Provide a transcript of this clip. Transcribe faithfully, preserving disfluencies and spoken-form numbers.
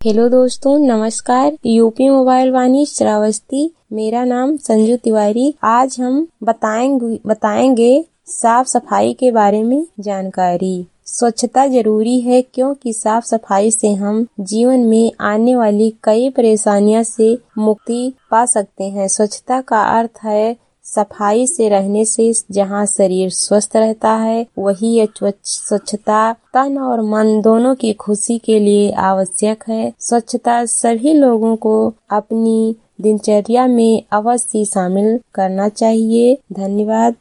Hello दोस्तों, नमस्कार। UP mobile वाणी श्रावस्ती, मेरा नाम संजू तिवारी। आज हम बताएंगे बताएंगे साफ सफाई के बारे में जानकारी। स्वच्छता जरूरी है क्योंकि साफ सफाई से हम जीवन में आने वाली कई परेशानियों से मुक्ति पा सकते हैं। स्वच्छता का अर्थ है सफाई से रहने से जहाँ शरीर स्वस्थ रहता है, वही स्वच्छता तन और मन दोनों की खुशी के लिए आवश्यक है। स्वच्छता सभी लोगों को अपनी दिनचर्या में अवश्य शामिल करना चाहिए। धन्यवाद।